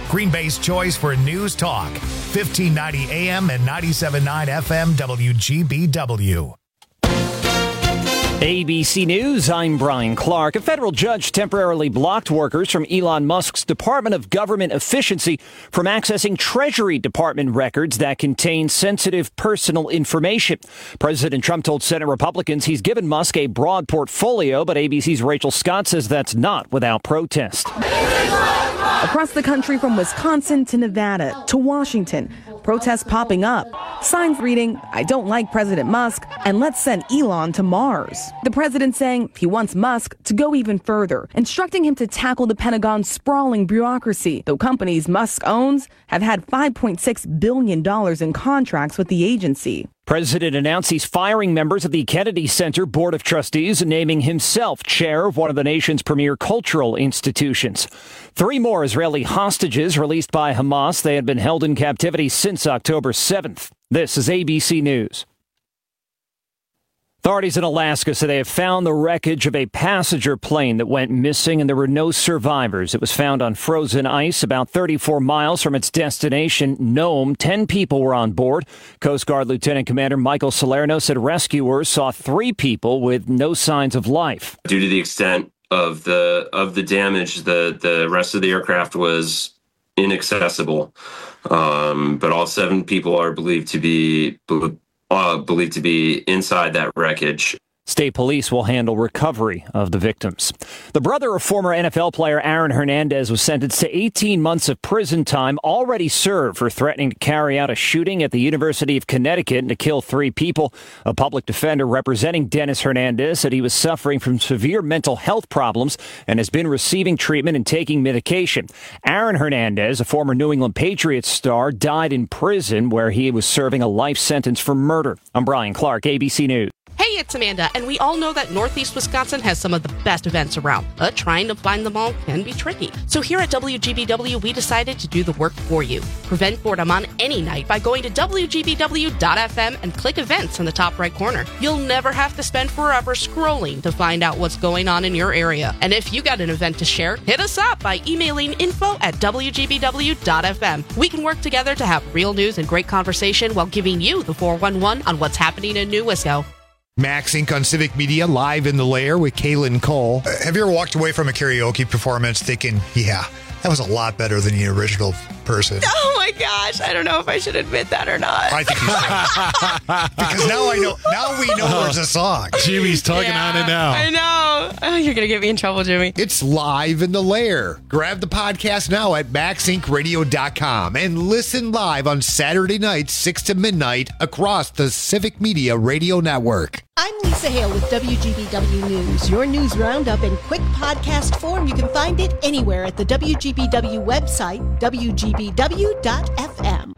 Green Bay's choice for news talk. 1590 AM and 97.9 FM WGBW. ABC News, I'm Brian Clark. A federal judge temporarily blocked workers from Elon Musk's Department of Government Efficiency from accessing Treasury Department records that contain sensitive personal information. President Trump told Senate Republicans he's given Musk a broad portfolio, but ABC's Rachel Scott says that's not without protest. Across the country, from Wisconsin to Nevada to Washington, protests popping up. Signs reading, "I don't like President Musk," and "Let's send Elon to Mars." The president saying he wants Musk to go even further, instructing him to tackle the Pentagon's sprawling bureaucracy, though companies Musk owns have had $5.6 billion in contracts with the agency. President announced he's firing members of the Kennedy Center Board of Trustees and naming himself chair of one of the nation's premier cultural institutions. 3 more Israeli hostages released by Hamas. They had been held in captivity since October 7th. This is ABC News. Authorities in Alaska say they have found the wreckage of a passenger plane that went missing, and there were no survivors. It was found on frozen ice about 34 miles from its destination, Nome. 10 people were on board. Coast Guard Lieutenant Commander Michael Salerno said rescuers saw 3 people with no signs of life. Due to the extent of the damage, the rest of the aircraft was inaccessible, but all 7 people are believed to be inside that wreckage. State police will handle recovery of the victims. The brother of former NFL player Aaron Hernandez was sentenced to 18 months of prison time, already served for threatening to carry out a shooting at the University of Connecticut and to kill 3 people. A public defender representing Dennis Hernandez said he was suffering from severe mental health problems and has been receiving treatment and taking medication. Aaron Hernandez, a former New England Patriots star, died in prison where he was serving a life sentence for murder. I'm Brian Clark, ABC News. Hey, it's Amanda, and we all know that Northeast Wisconsin has some of the best events around, but trying to find them all can be tricky. So here at WGBW, we decided to do the work for you. Prevent boredom on any night by going to WGBW.FM and click events in the top right corner. You'll never have to spend forever scrolling to find out what's going on in your area. And if you got an event to share, hit us up by emailing info@WGBW.FM. We can work together to have real news and great conversation while giving you the 411 on what's happening in New Wisco. Max Inc. on Civic Media, live in the lair with Kaylin Cole. Have you ever walked away from a karaoke performance thinking, yeah, that was a lot better than the original person? Oh my gosh, I don't know if I should admit that or not. I think you should. Because now we know there's a song. Jimmy's tugging on it now. I know. Oh, you're going to get me in trouble, Jimmy. It's live in the lair. Grab the podcast now at maxincradio.com and listen live on Saturday nights, 6 to midnight, across the Civic Media Radio Network. I'm Lisa Hale with WGBW News. Your news roundup in quick podcast form. You can find it anywhere at the WGBW website, WGBW.FM.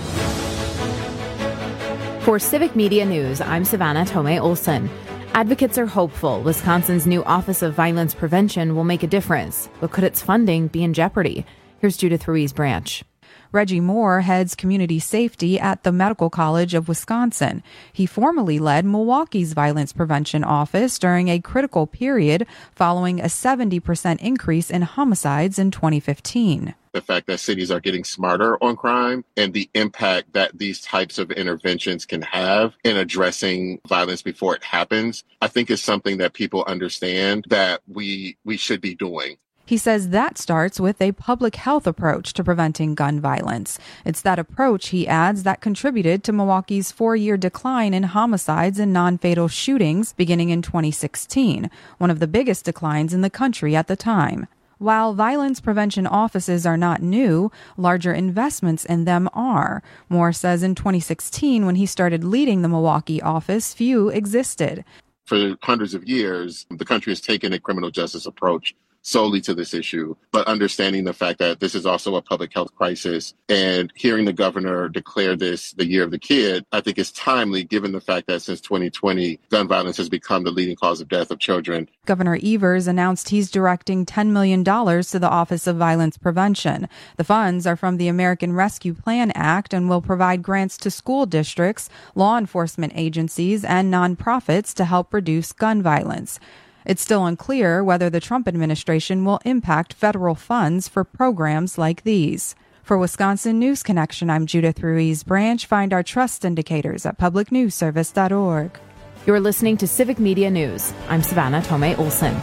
For Civic Media News, I'm Savannah Tomei Olson. Advocates are hopeful Wisconsin's new Office of Violence Prevention will make a difference, but could its funding be in jeopardy? Here's Judith Ruiz-Branch. Reggie Moore heads community safety at the Medical College of Wisconsin. He formerly led Milwaukee's violence prevention office during a critical period following a 70% increase in homicides in 2015. The fact that cities are getting smarter on crime and the impact that these types of interventions can have in addressing violence before it happens, I think is something that people understand that we should be doing. He says that starts with a public health approach to preventing gun violence. It's that approach, he adds, that contributed to Milwaukee's 4-year decline in homicides and non-fatal shootings beginning in 2016, one of the biggest declines in the country at the time. While violence prevention offices are not new, larger investments in them are. Moore says in 2016, when he started leading the Milwaukee office, few existed. For hundreds of years, the country has taken a criminal justice approach solely to this issue, but understanding the fact that this is also a public health crisis and hearing the governor declare this the year of the kid, I think is timely given the fact that since 2020, gun violence has become the leading cause of death of children. Governor Evers announced he's directing $10 million to the Office of Violence Prevention. The funds are from the American Rescue Plan Act and will provide grants to school districts, law enforcement agencies, and nonprofits to help reduce gun violence. It's still unclear whether the Trump administration will impact federal funds for programs like these. For Wisconsin News Connection, I'm Judith Ruiz-Branch. Find our trust indicators at publicnewsservice.org. You're listening to Civic Media News. I'm Savannah Tomei Olson.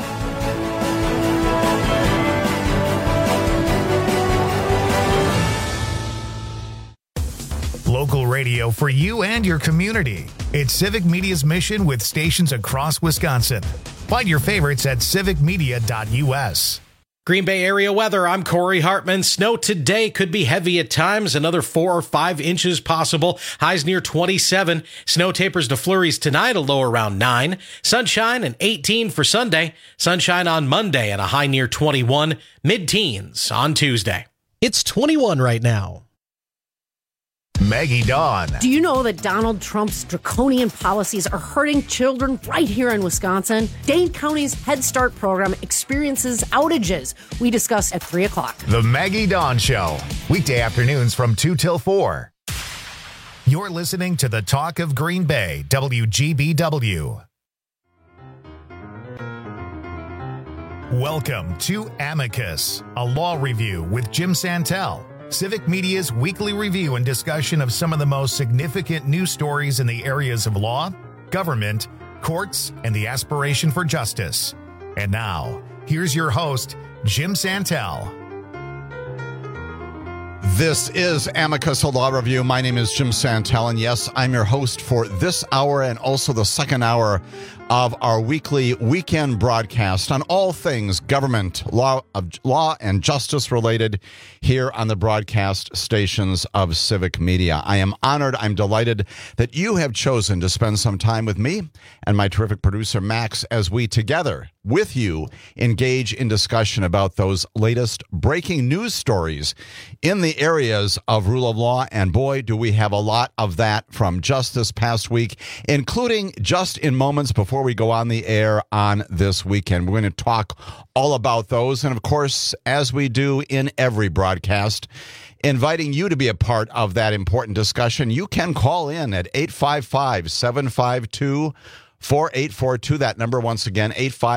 Local radio for you and your community. It's Civic Media's mission with stations across Wisconsin. Find your favorites at civicmedia.us. Green Bay area weather, I'm Corey Hartman. Snow today could be heavy at times, another 4 or 5 inches possible. Highs near 27. Snow tapers to flurries tonight, a low around 9. Sunshine and 18 for Sunday. Sunshine on Monday and a high near 21. Mid-teens on Tuesday. It's 21 right now. Maggie Dawn. Do you know that Donald Trump's draconian policies are hurting children right here in Wisconsin? Dane County's Head Start program experiences outages. We discuss at 3 o'clock. The Maggie Dawn Show. Weekday afternoons from 2 till 4. You're listening to the Talk of Green Bay, WGBW. Welcome to Amicus, a law review with Jim Santel. Civic Media's weekly review and discussion of some of the most significant news stories in the areas of law, government, courts, and the aspiration for justice. And now, here's your host, Jim Santel. This is Amicus, a law review. My name is Jim Santel, and yes, I'm your host for this hour and also the second hour of our weekly weekend broadcast on all things government, law and justice related here on the broadcast stations of Civic Media. I am honored, I'm delighted that you have chosen to spend some time with me and my terrific producer, Max, as we together with you engage in discussion about those latest breaking news stories in the areas of rule of law. And boy, do we have a lot of that from just this past week, including just in moments before we go on the air on this weekend. We're going to talk all about those. And of course, as we do in every broadcast, inviting you to be a part of that important discussion. You can call in at 855-752-4842. That number, once again,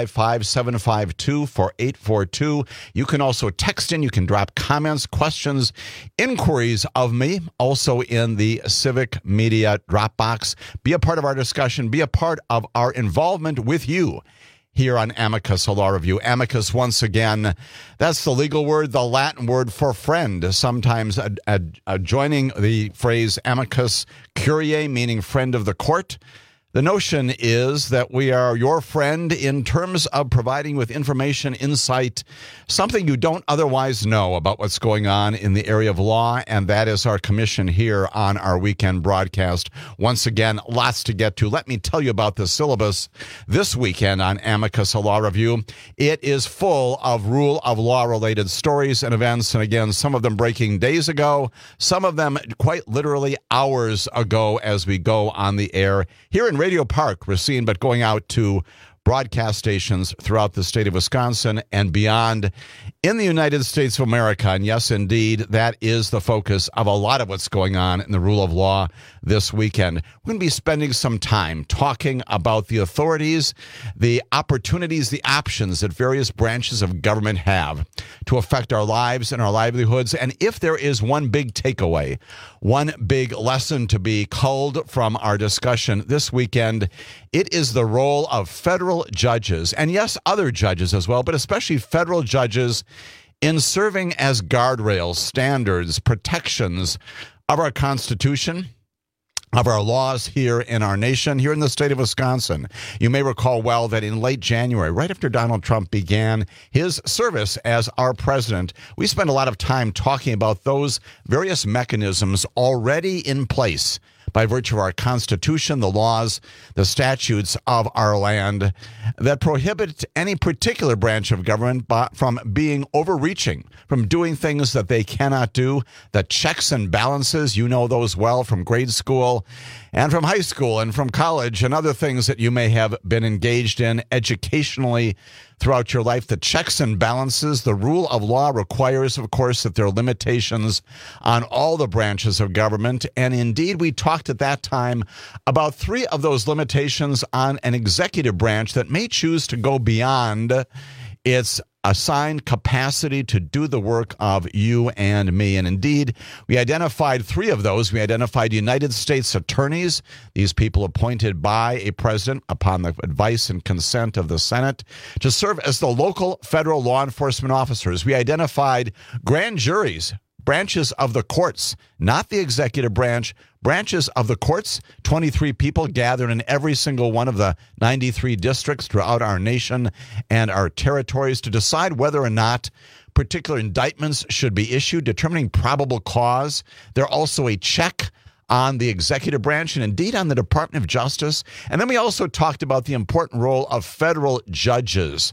855-752-4842. You can also text in. You can drop comments, questions, inquiries of me, also in the Civic Media Dropbox. Be a part of our discussion. Be a part of our involvement with you here on Amicus, a law review. Amicus, once again, that's the legal word, the Latin word for friend, sometimes joining the phrase amicus curiae, meaning friend of the court. The notion is that we are your friend in terms of providing with information, insight, something you don't otherwise know about what's going on in the area of law, and that is our commission here on our weekend broadcast. Once again, lots to get to. Let me tell you about the syllabus this weekend on Amicus, a law review. It is full of rule of law related stories and events, and again, some of them breaking days ago, some of them quite literally hours ago as we go on the air here in Radio Park, Racine, but going out to broadcast stations throughout the state of Wisconsin and beyond in the United States of America. And yes, indeed, that is the focus of a lot of what's going on in the rule of law this weekend. We're going to be spending some time talking about the authorities, the opportunities, the options that various branches of government have to affect our lives and our livelihoods. And if there is one big takeaway, one big lesson to be culled from our discussion this weekend, it is the role of federal judges, and yes, other judges as well, but especially federal judges, in serving as guardrails, standards, protections of our Constitution, of our laws here in our nation, here in the state of Wisconsin. You may recall well that in late January, right after Donald Trump began his service as our president, we spent a lot of time talking about those various mechanisms already in place by virtue of our Constitution, the laws, the statutes of our land that prohibit any particular branch of government from being overreaching, from doing things that they cannot do, the checks and balances, you know those well from grade school and from high school and from college and other things that you may have been engaged in educationally throughout your life. The checks and balances, the rule of law requires, of course, that there are limitations on all the branches of government. And indeed, we talked at that time about 3 of those limitations on an executive branch that may choose to go beyond its assigned capacity to do the work of you and me. And indeed, we identified 3 of those. We identified United States attorneys, these people appointed by a president upon the advice and consent of the Senate to serve as the local federal law enforcement officers. We identified grand juries, branches of the courts, not the executive branch, branches of the courts, 23 people gathered in every single one of the 93 districts throughout our nation and our territories to decide whether or not particular indictments should be issued, determining probable cause. They're also a check on the executive branch and indeed on the Department of Justice. And then we also talked about the important role of federal judges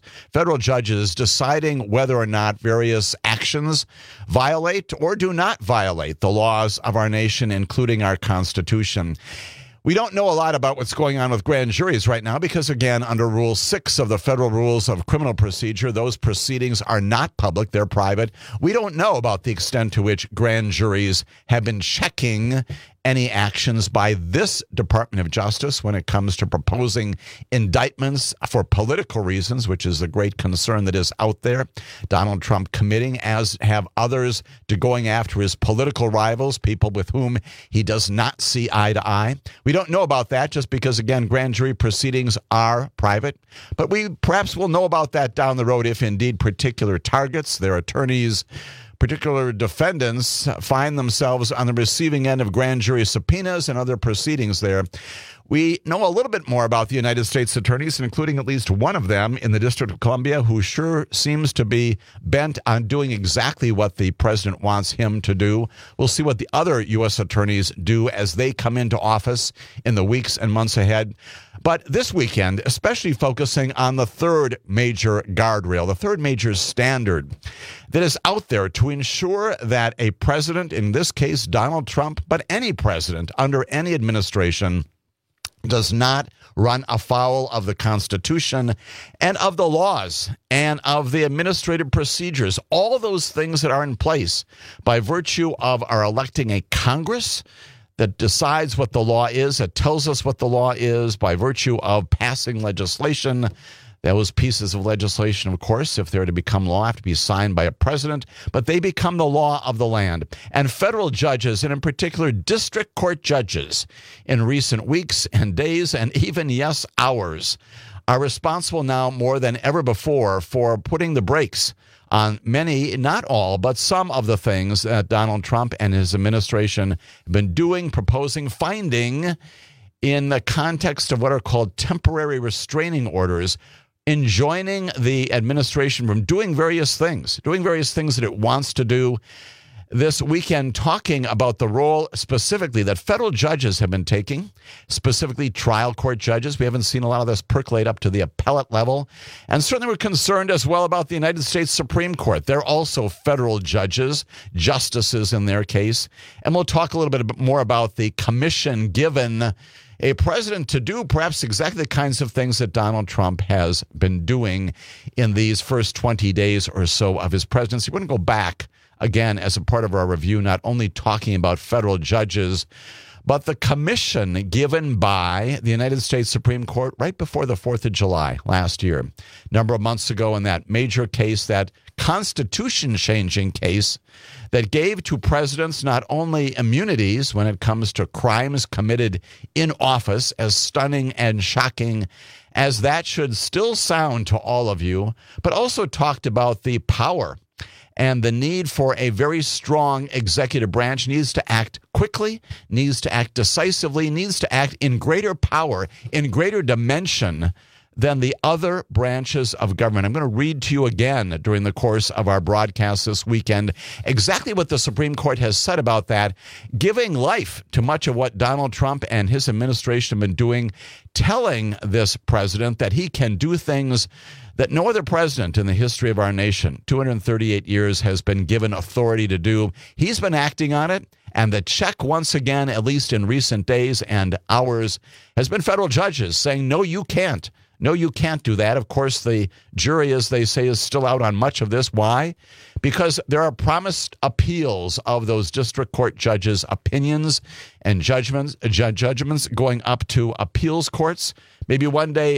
deciding whether or not various actions violate or do not violate the laws of our nation, including our Constitution. We don't know a lot about what's going on with grand juries right now because, again, under Rule 6 of the Federal Rules of Criminal Procedure, those proceedings are not public. They're private. We don't know about the extent to which grand juries have been checking any actions by this Department of Justice when it comes to proposing indictments for political reasons, which is the great concern that is out there. Donald Trump committing, as have others, to going after his political rivals, people with whom he does not see eye to eye. We don't know about that just because, again, grand jury proceedings are private. But we perhaps will know about that down the road if indeed particular targets, their attorneys, particular defendants find themselves on the receiving end of grand jury subpoenas and other proceedings there. We know a little bit more about the United States attorneys, including at least one of them in the District of Columbia, who sure seems to be bent on doing exactly what the president wants him to do. We'll see what the other U.S. attorneys do as they come into office in the weeks and months ahead. But this weekend, especially focusing on the third major guardrail, the third major standard that is out there to ensure that a president, in this case Donald Trump, but any president under any administration, does not run afoul of the Constitution and of the laws and of the administrative procedures, all those things that are in place by virtue of our electing a Congress that decides what the law is, that tells us what the law is by virtue of passing legislation. Those pieces of legislation, of course, if they're to become law, have to be signed by a president, but they become the law of the land. And federal judges, and in particular district court judges, in recent weeks and days and even, yes, hours, are responsible now more than ever before for putting the brakes on many, not all, but some of the things that Donald Trump and his administration have been doing, proposing, finding in the context of what are called temporary restraining orders, enjoining the administration from doing various things that it wants to do. This weekend, talking about the role specifically that federal judges have been taking, specifically trial court judges. We haven't seen a lot of this percolate up to the appellate level. And certainly we're concerned as well about the United States Supreme Court. They're also federal judges, justices in their case. And we'll talk a little bit more about the commission given a president to do perhaps exactly the kinds of things that Donald Trump has been doing in these first 20 days or so of his presidency. We're going to go back again as a part of our review, not only talking about federal judges, but the commission given by the United States Supreme Court right before the 4th of July last year, a number of months ago in that major case, that Constitution-changing case that gave to presidents not only immunities when it comes to crimes committed in office, as stunning and shocking as that should still sound to all of you, but also talked about the power and the need for a very strong executive branch, needs to act quickly, needs to act decisively, needs to act in greater power, in greater dimension than the other branches of government. I'm going to read to you again during the course of our broadcast this weekend exactly what the Supreme Court has said about that, giving life to much of what Donald Trump and his administration have been doing, telling this president that he can do things that no other president in the history of our nation, 238 years, has been given authority to do. He's been acting on it, and the check, once again, at least in recent days and hours, has been federal judges saying, no, you can't. No, you can't do that. Of course, the jury, as they say, is still out on much of this. Why? Because there are promised appeals of those district court judges' opinions and judgments going up to appeals courts. Maybe one day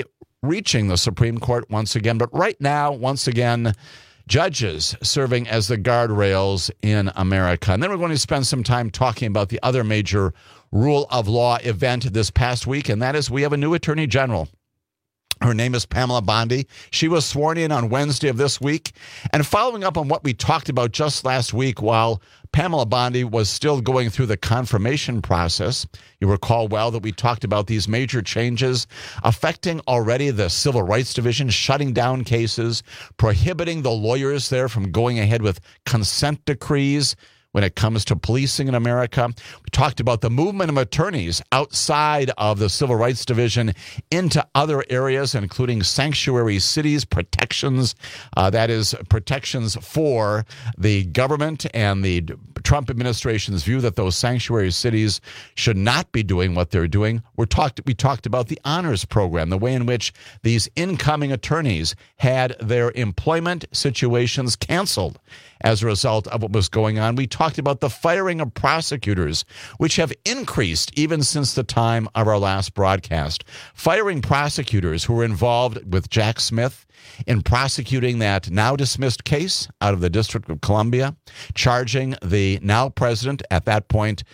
reaching the Supreme Court once again. But right now, once again, judges serving as the guardrails in America. And then we're going to spend some time talking about the other major rule of law event this past week, and that is we have a new Attorney General. Her name is Pamela Bondi. She was sworn in on Wednesday of this week. And following up on what we talked about just last week while Pamela Bondi was still going through the confirmation process, you recall well that we talked about these major changes affecting already the Civil Rights Division, shutting down cases, prohibiting the lawyers there from going ahead with consent decrees when it comes to policing in America. We talked about the movement of attorneys outside of the Civil Rights Division into other areas, including sanctuary cities, protections, that is, protections for the government and the Trump administration's view that those sanctuary cities should not be doing what they're doing. We talked about the honors program, the way in which these incoming attorneys had their employment situations canceled as a result of what was going on. We talked about the firing of prosecutors, which have increased even since the time of our last broadcast. Firing prosecutors who were involved with Jack Smith in prosecuting that now dismissed case out of the District of Columbia, charging the now president at that point,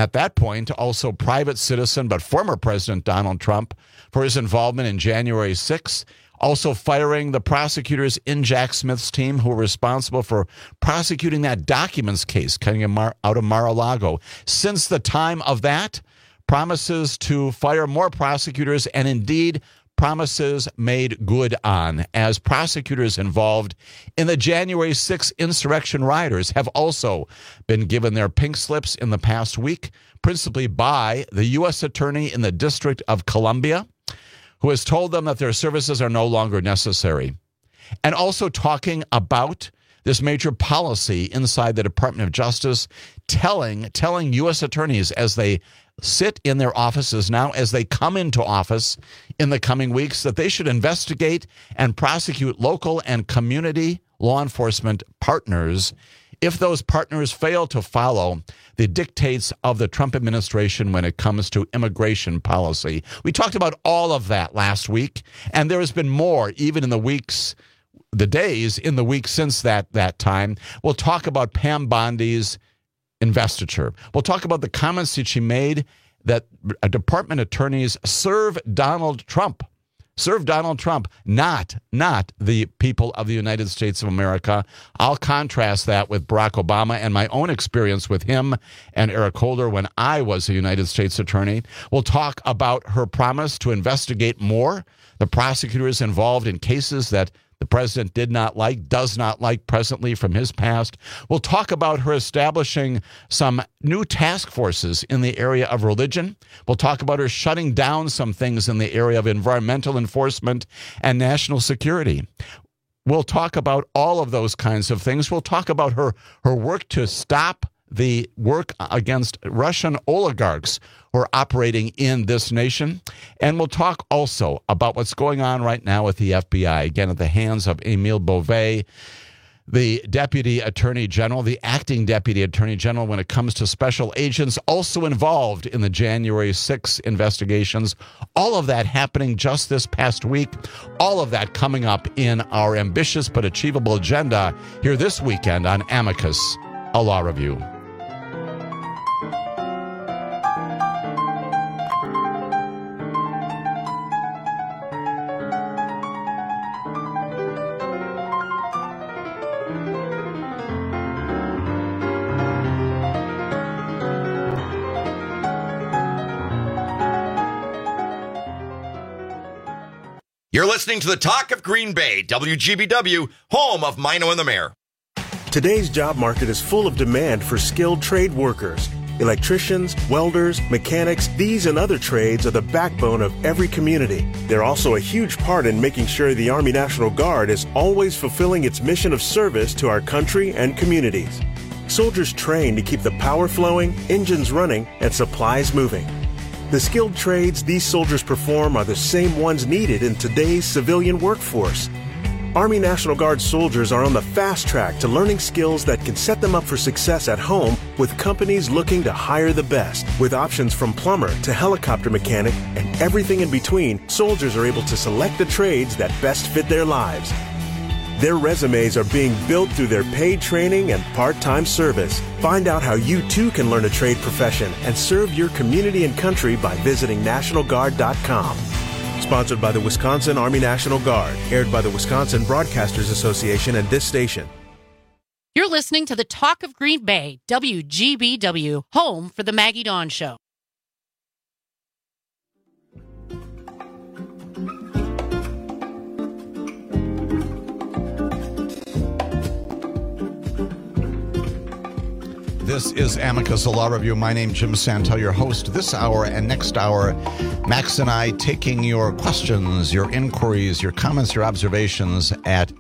also private citizen, but former President Donald Trump for his involvement in January 6th. Also firing the prosecutors in Jack Smith's team who were responsible for prosecuting that documents case coming out of Mar-a-Lago. Since the time of that, promises to fire more prosecutors and indeed promises made good on, as prosecutors involved in the January 6th insurrection rioters have also been given their pink slips in the past week, principally by the U.S. Attorney in the District of Columbia, who has told them that their services are no longer necessary. And also talking about this major policy inside the Department of Justice, telling U.S. attorneys as they sit in their offices now, as they come into office in the coming weeks, that they should investigate and prosecute local and community law enforcement partners if those partners fail to follow the dictates of the Trump administration when it comes to immigration policy. We talked about all of that last week, and there has been more even in the weeks since that time. We'll talk about Pam Bondi's investiture. We'll talk about the comments that she made that department attorneys serve Donald Trump, not the people of the United States of America. I'll contrast that with Barack Obama and my own experience with him and Eric Holder when I was a United States attorney. We'll talk about her promise to investigate more the prosecutors involved in cases that the president does not like presently from his past. We'll talk about her establishing some new task forces in the area of religion. We'll talk about her shutting down some things in the area of environmental enforcement and national security. We'll talk about all of those kinds of things. We'll talk about her work to stop the work against Russian oligarchs who are operating in this nation. And we'll talk also about what's going on right now with the FBI, again, at the hands of Emile Beauvais, the Deputy Attorney General, the acting Deputy Attorney General when it comes to special agents also involved in the January 6th investigations. All of that happening just this past week. All of that coming up in our ambitious but achievable agenda here this weekend on Amicus, a Law Review. You're listening to the Talk of Green Bay, WGBW, home of Mino and the Mayor. Today's job market is full of demand for skilled trade workers. Electricians, welders, mechanics, these and other trades are the backbone of every community. They're also a huge part in making sure the Army National Guard is always fulfilling its mission of service to our country and communities. Soldiers train to keep the power flowing, engines running, and supplies moving. The skilled trades these soldiers perform are the same ones needed in today's civilian workforce. Army National Guard soldiers are on the fast track to learning skills that can set them up for success at home with companies looking to hire the best. With options from plumber to helicopter mechanic and everything in between, soldiers are able to select the trades that best fit their lives. Their resumes are being built through their paid training and part-time service. Find out how you too can learn a trade profession and serve your community and country by visiting NationalGuard.com. Sponsored by the Wisconsin Army National Guard. Aired by the Wisconsin Broadcasters Association and this station. You're listening to the Talk of Green Bay, WGBW, home for the Maggie Dawn Show. This is Amicus, a law review. My name is Jim Santel, your host this hour and next hour. Max and I taking your questions, your inquiries, your comments, your observations at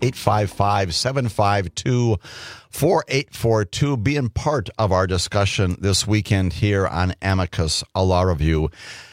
855-752-4842. Being part of our discussion this weekend here on Amicus, a law review.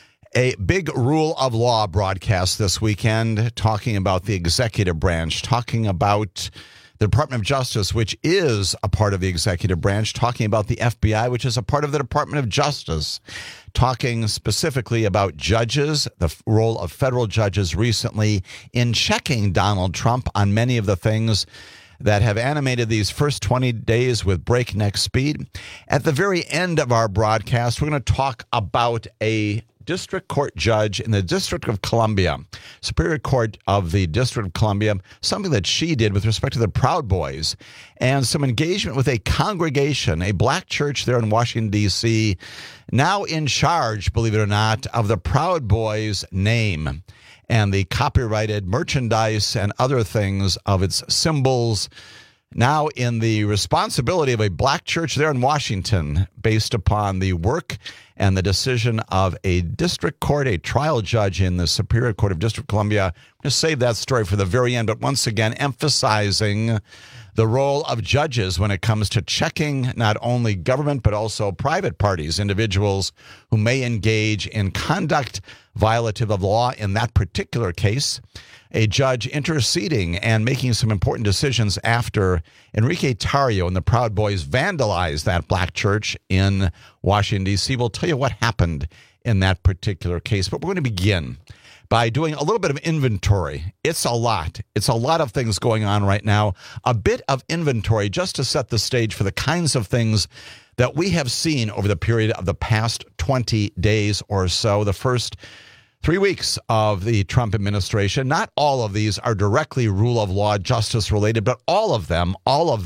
A big rule of law broadcast this weekend talking about the executive branch, talking about the Department of Justice, which is a part of the executive branch, talking about the FBI, which is a part of the Department of Justice, talking specifically about judges, the role of federal judges recently in checking Donald Trump on many of the things that have animated these first 20 days with breakneck speed. At the very end of our broadcast, we're going to talk about a district court judge in the District of Columbia, Superior Court of the District of Columbia, something that she did with respect to the Proud Boys and some engagement with a congregation, a black church there in Washington, D.C., now in charge, believe it or not, of the Proud Boys name and the copyrighted merchandise and other things of its symbols, now in the responsibility of a black church there in Washington, based upon the work and the decision of a district court, a trial judge in the Superior Court of District of Columbia. I'm going to save that story for the very end, but once again, emphasizing the role of judges when it comes to checking not only government, but also private parties, individuals who may engage in conduct violative of law in that particular case. A judge interceding and making some important decisions after Enrique Tarrio and the Proud Boys vandalized that black church in Washington, D.C. We'll tell you what happened in that particular case. But we're going to begin by doing a little bit of inventory. It's a lot. It's a lot of things going on right now. A bit of inventory just to set the stage for the kinds of things that we have seen over the period of the past 20 days or so, the first 3 weeks of the Trump administration. Not all of these are directly rule of law, justice related, but all of them,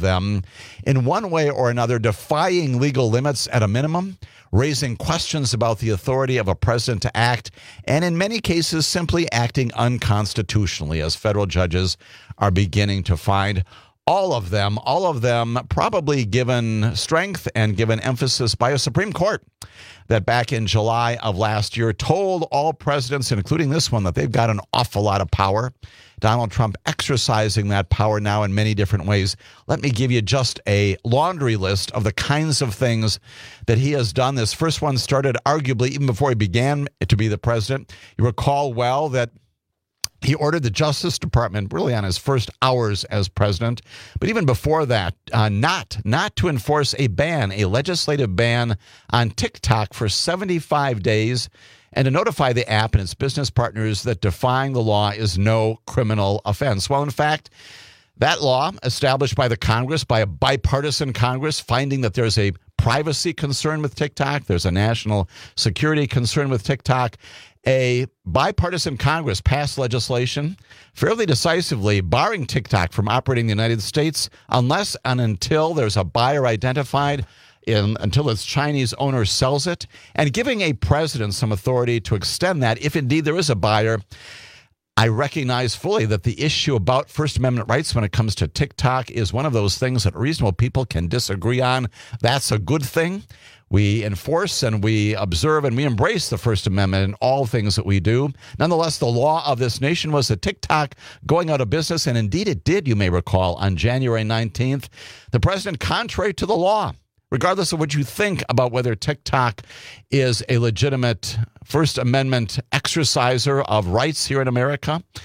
in one way or another, defying legal limits at a minimum, raising questions about the authority of a president to act, and in many cases, simply acting unconstitutionally, as federal judges are beginning to find. All of them probably given strength and given emphasis by a Supreme Court that back in July of last year told all presidents, including this one, that they've got an awful lot of power. Donald Trump exercising that power now in many different ways. Let me give you just a laundry list of the kinds of things that he has done. This first one started arguably even before he began to be the president. You recall well that he ordered the Justice Department, really on his first hours as president, but even before that, not to enforce a legislative ban on TikTok for 75 days, and to notify the app and its business partners that defying the law is no criminal offense. Well, in fact, that law, established by the Congress, by a bipartisan Congress, finding that there's a privacy concern with TikTok, there's a national security concern with TikTok, a bipartisan Congress passed legislation fairly decisively barring TikTok from operating in the United States unless and until there's a buyer identified, until its Chinese owner sells it, and giving a president some authority to extend that if indeed there is a buyer. I recognize fully that the issue about First Amendment rights when it comes to TikTok is one of those things that reasonable people can disagree on. That's a good thing. We enforce and we observe and we embrace the First Amendment in all things that we do. Nonetheless, the law of this nation was that TikTok going out of business, and indeed it did, you may recall, on January 19th. The president, contrary to the law, regardless of what you think about whether TikTok is a legitimate First Amendment exerciser of rights here in America,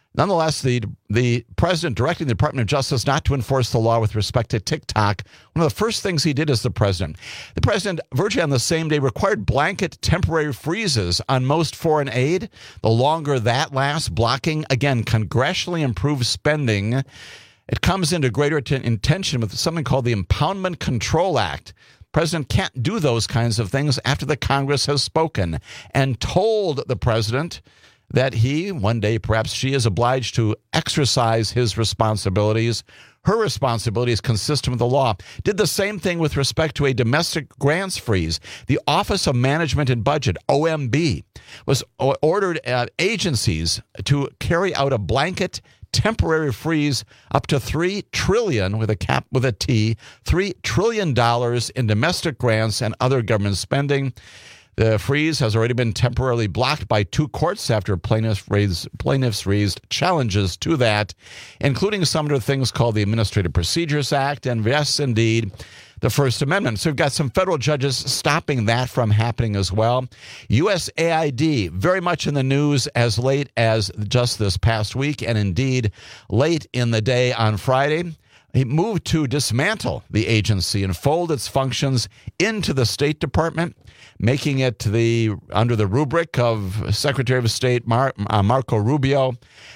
Nonetheless, the president directing the Department of Justice not to enforce the law with respect to TikTok, one of the first things he did as the president, virtually on the same day required blanket temporary freezes on most foreign aid. The longer that lasts, blocking, again, congressionally improved spending. It comes into greater intention with something called the Impoundment Control Act. The president can't do those kinds of things after the Congress has spoken and told the president that he, one day, perhaps she, is obliged to exercise his responsibilities. Her responsibility is consistent with the law. Did the same thing with respect to a domestic grants freeze. The Office of Management and Budget, OMB, was ordered agencies to carry out a blanket temporary freeze up to $3 trillion, with a cap with a T, $3 trillion in domestic grants and other government spending. The freeze has already been temporarily blocked by 2 courts after plaintiffs raised challenges to that, including some of the things called the Administrative Procedures Act and, yes, indeed, the First Amendment. So we've got some federal judges stopping that from happening as well. USAID, very much in the news as late as just this past week, and indeed late in the day on Friday. He moved to dismantle the agency and fold its functions into the State Department, making it under the rubric of Secretary of State Marco Rubio.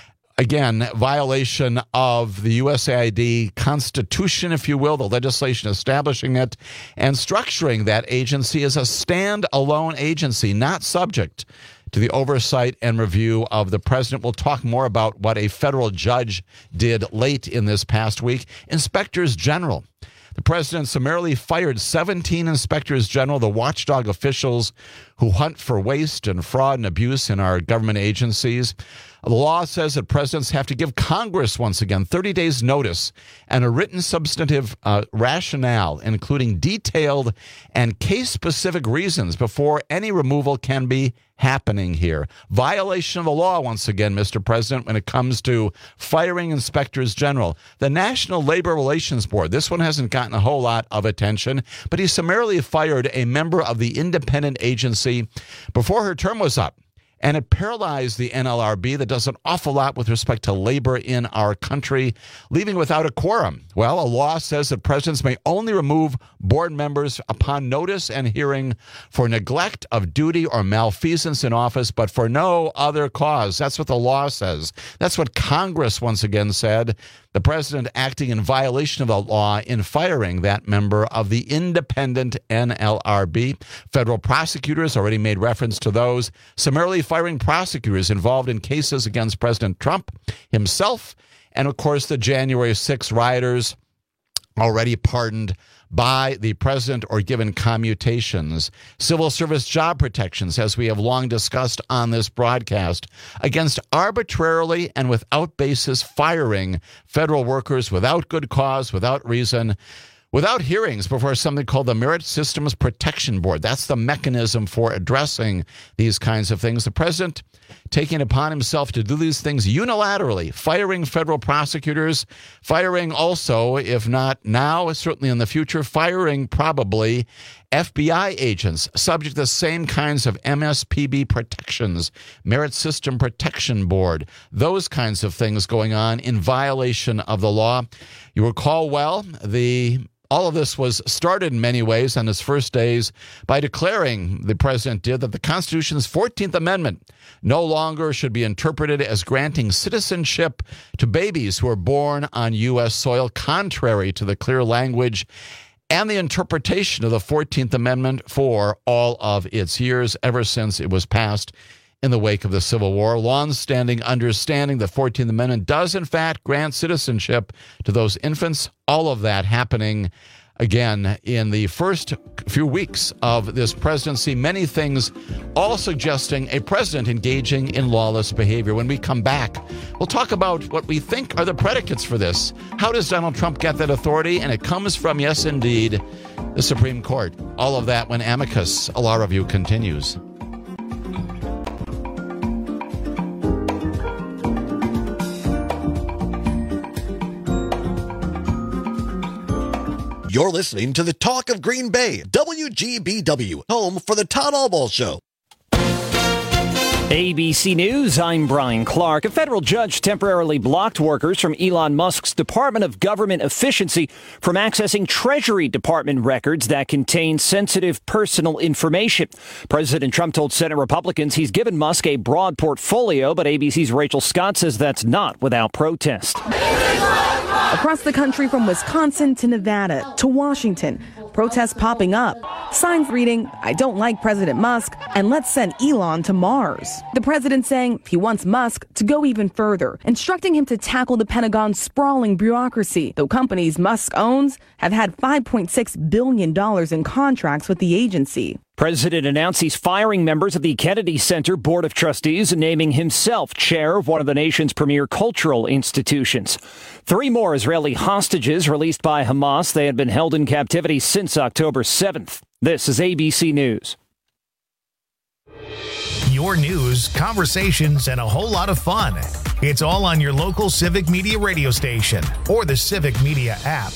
Again, violation of the USAID Constitution, if you will, the legislation establishing it, and structuring that agency as a standalone agency, not subject to the oversight and review of the president. We'll talk more about what a federal judge did late in this past week. Inspectors General. The president summarily fired 17 inspectors general, the watchdog officials who hunt for waste and fraud and abuse in our government agencies. The law says that presidents have to give Congress, once again, 30 days notice and a written substantive rationale, including detailed and case-specific reasons before any removal can be happening here. Violation of the law, once again, Mr. President, when it comes to firing inspectors general. The National Labor Relations Board, this one hasn't gotten a whole lot of attention, but he summarily fired a member of the independent agency before her term was up. And it paralyzed the NLRB that does an awful lot with respect to labor in our country, leaving without a quorum. Well, a law says that presidents may only remove board members upon notice and hearing for neglect of duty or malfeasance in office, but for no other cause. That's what the law says. That's what Congress once again said. The president acting in violation of the law in firing that member of the independent NLRB. Federal prosecutors already made reference to those, summarily firing prosecutors involved in cases against President Trump himself, and of course the January 6 rioters already pardoned by the president or given commutations. Civil service job protections, as we have long discussed on this broadcast, against arbitrarily and without basis firing federal workers without good cause, without reason, without hearings before something called the Merit Systems Protection Board. That's the mechanism for addressing these kinds of things. The president taking upon himself to do these things unilaterally, firing federal prosecutors, firing also, if not now, certainly in the future, firing probably FBI agents subject to the same kinds of MSPB protections, Merit System Protection Board, those kinds of things going on in violation of the law. You recall well, all of this was started in many ways on his first days by declaring, the president did, that the Constitution's 14th Amendment no longer should be interpreted as granting citizenship to babies who are born on U.S. soil, contrary to the clear language and the interpretation of the 14th Amendment for all of its years, ever since it was passed in the wake of the Civil War. Long-standing understanding the 14th Amendment does, in fact, grant citizenship to those infants. All of that happening, again, in the first few weeks of this presidency. Many things all suggesting a president engaging in lawless behavior. When we come back, we'll talk about what we think are the predicates for this. How does Donald Trump get that authority? And it comes from, yes, indeed, the Supreme Court. All of that when Amicus, a law review, continues. You're listening to the Talk of Green Bay, WGBW, home for the Todd Albaugh Show. ABC News, I'm Brian Clark. A federal judge temporarily blocked workers from Elon Musk's Department of Government Efficiency from accessing Treasury Department records that contain sensitive personal information. President Trump told Senate Republicans he's given Musk a broad portfolio, but ABC's Rachel Scott says that's not without protest. Across the country from Wisconsin to Nevada to Washington, protests popping up. Signs reading, "I don't like President Musk," and "Let's send Elon to Mars." The president saying he wants Musk to go even further, instructing him to tackle the Pentagon's sprawling bureaucracy, though companies Musk owns have had $5.6 billion in contracts with the agency. President announced he's firing members of the Kennedy Center Board of Trustees and naming himself chair of one of the nation's premier cultural institutions. 3 more Israeli hostages released by Hamas. They had been held in captivity since October 7th. This is ABC News. Your news, conversations, and a whole lot of fun. It's all on your local Civic Media radio station or the Civic Media app.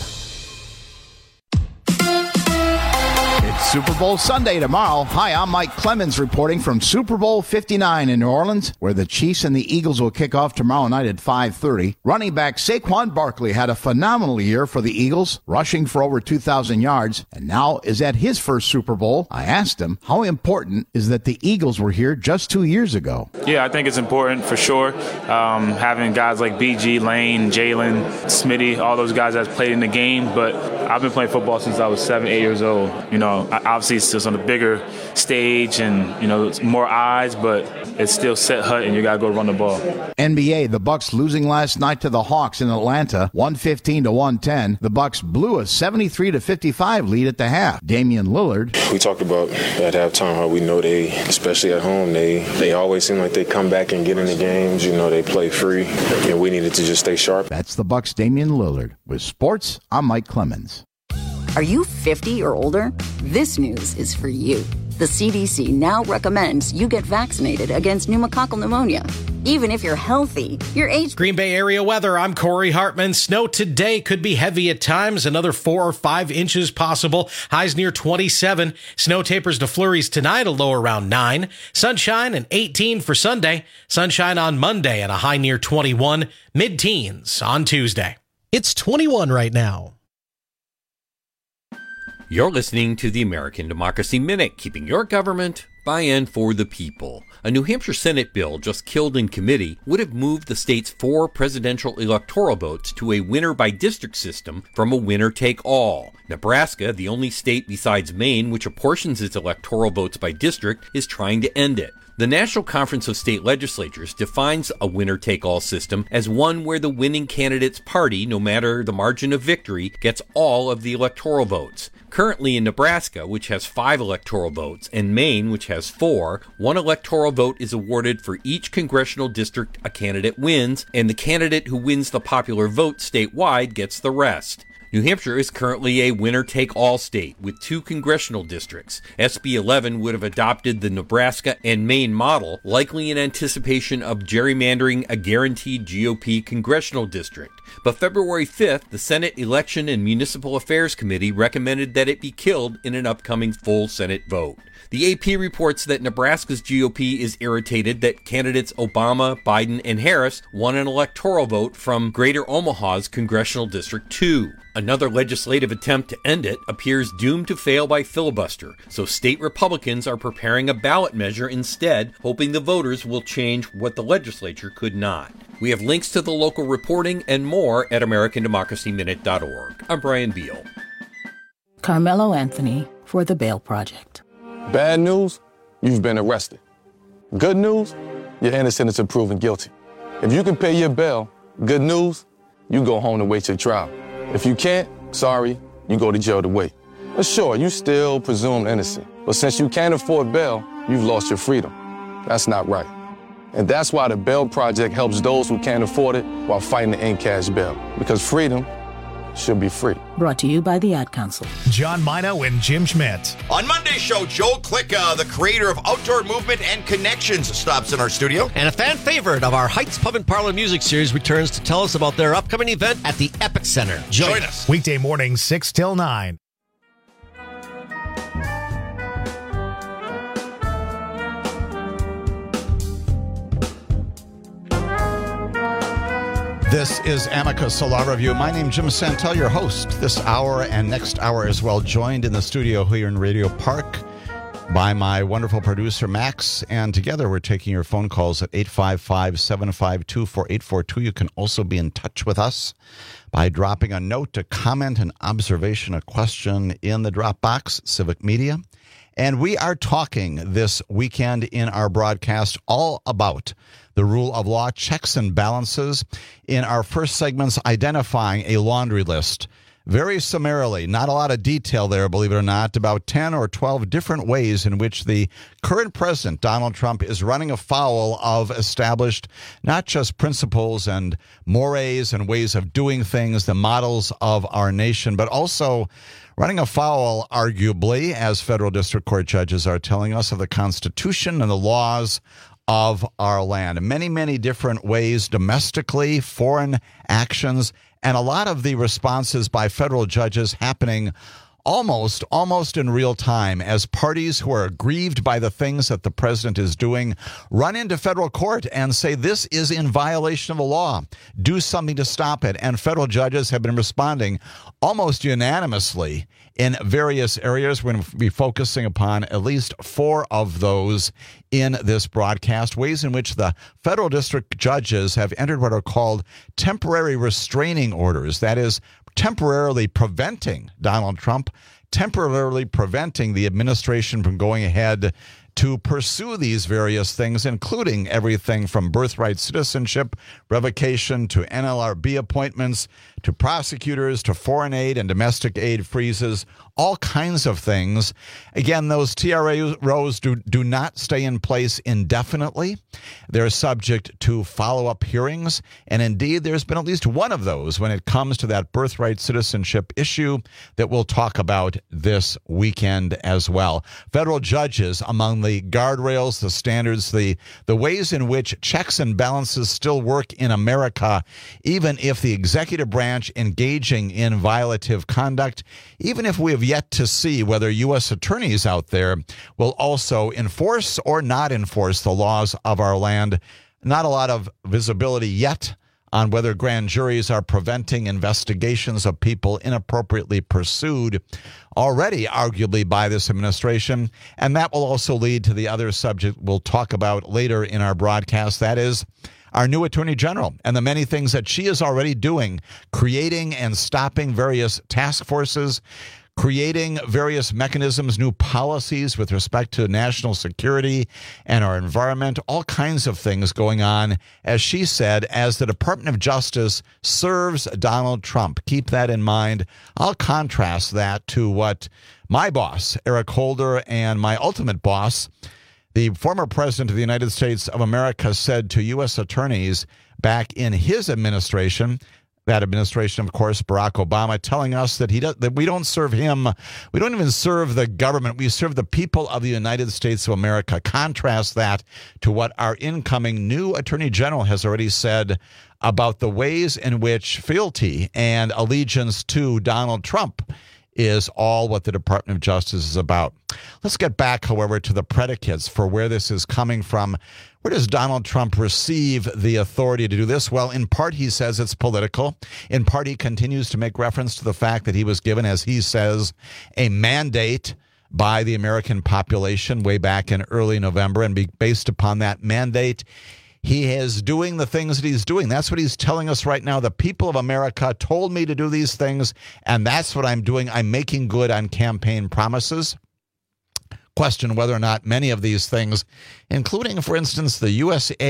It's Super Bowl Sunday tomorrow. Hi, I'm Mike Clemens reporting from Super Bowl 59 in New Orleans, where the Chiefs and the Eagles will kick off tomorrow night at 5:30. Running back Saquon Barkley had a phenomenal year for the Eagles, rushing for over 2,000 yards, and now is at his first Super Bowl. I asked him how important is that the Eagles were here just 2 years ago. Yeah, I think it's important for sure. Having guys like BG, Lane, Jalen, Smitty, all those guys that's played in the game, but I've been playing football since I was 7, 8 years old. Obviously it's just on a bigger stage and, it's more eyes, but it's still set hut and you got to go run the ball. NBA, the Bucks losing last night to the Hawks in Atlanta, 115-110. The Bucks blew a 73-55 lead at the half. Damian Lillard. We talked about at halftime how we know they, especially at home, they always seem like they come back and get in the games. They play free, and we needed to just stay sharp. That's the Bucks' Damian Lillard. With sports, I'm Mike Clemens. Are you 50 or older? This news is for you. The CDC now recommends you get vaccinated against pneumococcal pneumonia. Even if you're healthy, your age... Green Bay area weather, I'm Corey Hartman. Snow today could be heavy at times. Another 4 or 5 inches possible. Highs near 27. Snow tapers to flurries tonight, a low around 9. Sunshine and 18 for Sunday. Sunshine on Monday and a high near 21. Mid-teens on Tuesday. It's 21 right now. You're listening to the American Democracy Minute, keeping your government by and for the people. A New Hampshire Senate bill just killed in committee would have moved the state's 4 presidential electoral votes to a winner-by-district system from a winner-take-all. Nebraska, the only state besides Maine which apportions its electoral votes by district, is trying to end it. The National Conference of State Legislatures defines a winner-take-all system as one where the winning candidate's party, no matter the margin of victory, gets all of the electoral votes. Currently in Nebraska, which has 5 electoral votes, and Maine, which has 4, 1 electoral vote is awarded for each congressional district a candidate wins, and the candidate who wins the popular vote statewide gets the rest. New Hampshire is currently a winner-take-all state with 2 congressional districts. SB 11 would have adopted the Nebraska and Maine model, likely in anticipation of gerrymandering a guaranteed GOP congressional district. But February 5th, the Senate Election and Municipal Affairs Committee recommended that it be killed in an upcoming full Senate vote. The AP reports that Nebraska's GOP is irritated that candidates Obama, Biden, and Harris won an electoral vote from Greater Omaha's Congressional District 2. Another legislative attempt to end it appears doomed to fail by filibuster, so state Republicans are preparing a ballot measure instead, hoping the voters will change what the legislature could not. We have links to the local reporting and more at AmericanDemocracyMinute.org. I'm Brian Beal. Carmelo Anthony for the Bail Project. Bad news, you've been arrested. Good news, you're innocent until proven guilty. If you can pay your bail, good news, you go home to wait your trial. If you can't, sorry, you go to jail to wait. But sure, you still presumed innocent. But since you can't afford bail, you've lost your freedom. That's not right. And that's why the Bail Project helps those who can't afford it while fighting to end cash bail. Because freedom should be free. Brought to you by the Ad Council. John Mino and Jim Schmidt. On Monday's show, Joel Klicka, the creator of Outdoor Movement and Connections, stops in our studio. And a fan favorite of our Heights Pub and Parlor Music Series returns to tell us about their upcoming event at the Epic Center. Join us. Weekday mornings, 6 till 9. This is Amicus, a law review. My name is Jim Santel, your host this hour and next hour as well, joined in the studio here in Radio Park by my wonderful producer, Max. And together we're taking your phone calls at 855-752-4842. You can also be in touch with us by dropping a note, a comment, an observation, a question in the Dropbox, Civic Media. And we are talking this weekend in our broadcast all about the rule of law, checks and balances. In our first segments, identifying a laundry list. Very summarily, not a lot of detail there, believe it or not, about 10 or 12 different ways in which the current president, Donald Trump, is running afoul of established not just principles and mores and ways of doing things, the models of our nation, but also running afoul, arguably, as federal district court judges are telling us, of the Constitution and the laws of our land. Many, many different ways, domestically, foreign actions, and a lot of the responses by federal judges happening almost in real time as parties who are aggrieved by the things that the president is doing run into federal court and say this is in violation of the law. Do something to stop it. And federal judges have been responding almost unanimously in various areas. We're going to be focusing upon at least 4 of those in this broadcast, ways in which the federal district judges have entered what are called temporary restraining orders. That is, temporarily preventing Donald Trump, temporarily preventing the administration from going ahead to pursue these various things, including everything from birthright citizenship, revocation, to NLRB appointments, to prosecutors, to foreign aid and domestic aid freezes, all kinds of things. Again, those TROs do not stay in place indefinitely. They're subject to follow-up hearings, and indeed, there's been at least one of those when it comes to that birthright citizenship issue that we'll talk about this weekend as well. Federal judges, among the guardrails, the standards, the ways in which checks and balances still work in America, even if the executive branch engaging in violative conduct, even if we have yet to see whether U.S. attorneys out there will also enforce or not enforce the laws of our land. Not a lot of visibility yet on whether grand juries are preventing investigations of people inappropriately pursued already, arguably, by this administration. And that will also lead to the other subject we'll talk about later in our broadcast. That is our new Attorney General and the many things that she is already doing, creating and stopping various task forces, creating various mechanisms, new policies with respect to national security and our environment, all kinds of things going on, as she said, as the Department of Justice serves Donald Trump. Keep that in mind. I'll contrast that to what my boss, Eric Holder, and my ultimate boss, the former president of the United States of America, said to U.S. attorneys back in his administration, that administration, of course, Barack Obama, telling us that that we don't serve him. We don't even serve the government. We serve the people of the United States of America. Contrast that to what our incoming new Attorney General has already said about the ways in which fealty and allegiance to Donald Trump is all what the Department of Justice is about. Let's get back, however, to the predicates for where this is coming from. Where does Donald Trump receive the authority to do this? Well, in part, he says it's political. In part, he continues to make reference to the fact that he was given, as he says, a mandate by the American population way back in early November. And based upon that mandate, he is doing the things that he's doing. That's what he's telling us right now. The people of America told me to do these things, and that's what I'm doing. I'm making good on campaign promises. Question whether or not many of these things, including, for instance, the